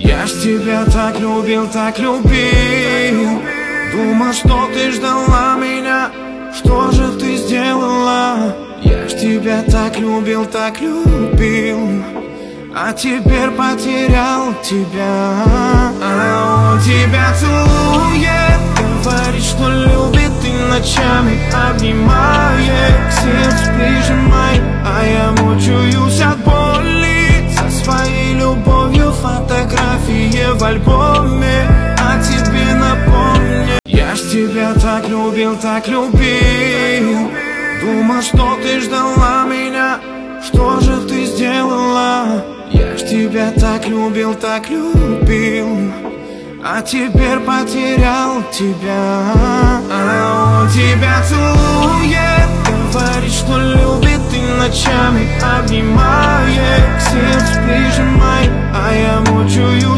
Я ж тебя так любил, так любил. Думал, что ты ждала меня. Что же ты сделала? Я ж тебя так любил, так любил. А теперь потерял тебя. А он тебя целует, говорит, что любит, и ночами обнимает, к сердцу прижимает. А я мучаюсь от боли со своей любовью. Фотографии в альбоме о тебе напомню. Я ж тебя так любил, так любил. Думал, что ты ждала меня. Что же ты сделала? Я ж тебя так любил, так любил. А теперь потерял тебя. А он тебя целует, говорит, что любит, и ночами обнимает, к сердцу прижимает. А я мучаю